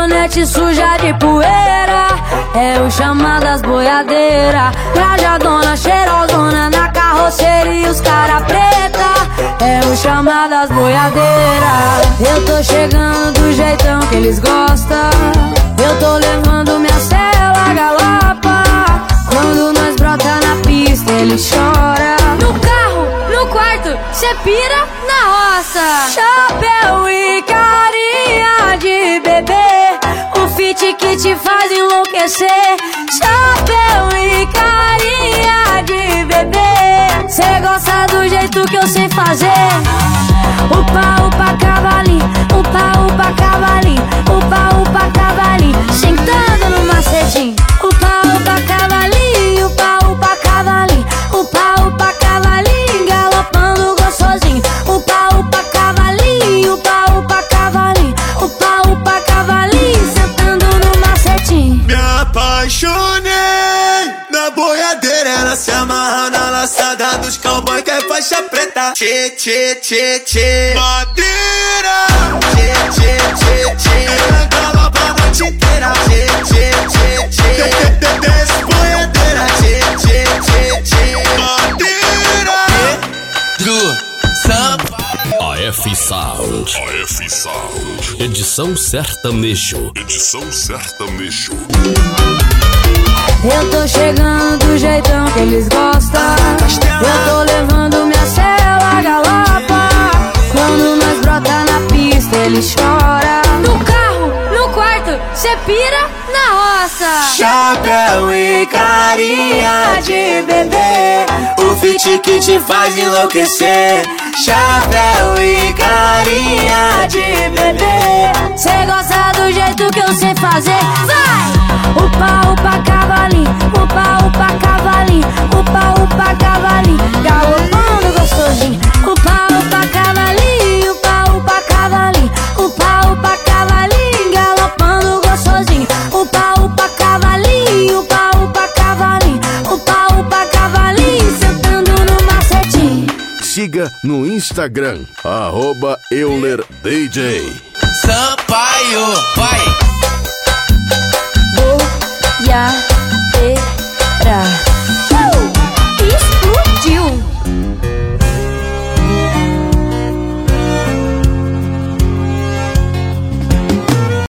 caminhonete suja de poeira, é o chamadas boiadeira. Rajadona, cheirosona na carroceria, os cara preta, é o chamadas boiadeira. Eu tô chegando do jeitão que eles gostam, eu tô levando minha cela galapa. Quando nós brota na pista, ele chora. No carro, no quarto, cê pira na roça. Chapéu e carinha de bebê, um fit que te faz enlouquecer. Chapéu e carinha de bebê, cê gosta do jeito que eu sei fazer. Upa, upa, cavalinho, upa, upa, cavalinho, upa, upa, cavalinho, sentando no macetinho. Upa, upa, cavalinho, upa, upa, cavalinho, upa, upa, cavalinho, galopando gostosinho. Upa, upa, cavalinho, upa, upa, cavalinho, upa, upa, cavalinho, sentando no macetinho. Me apaixonei na boiadeira, ela se amarra na laçada dos cowboy que é faixa preta. Tchê, tchê, tchê, tchê, madeira. Tchê, tchê, tchê, tchê, ela galopa a noite inteira. Tchê, tchê, tchê, tchê, desce boiadeira. Tchê, tchê, tchê, tchê, madeira. Pedro Sampaio. AF Sound. AF Sound. Edição sertanejo. Edição sertanejo. Eu tô chegando do jeitão que eles gostam, eu tô levando minha cela galapa. Quando nós brota na pista, ele chora. No carro, no quarto, cê pira na roça. Chapéu e carinha de bebê, o fit que te faz enlouquecer. Chapéu e carinha de bebê, cê gosta do jeito que eu sei fazer. Vai! Upa, upa, cavalinho, upa, upa, cavalinho, upa, upa, cavalinho, galopando gostosinho. Upa, upa, cavalinho, upa, upa, cavalinho, upa, upa, cavalinho, galopando gostosinho. Upa, upa, cavalinho, upa, upa, cavalinho, upa, upa, cavalinho, sentando no macetinho. Siga no Instagram, @EulerDJ. Sampaio, vai. Yeah.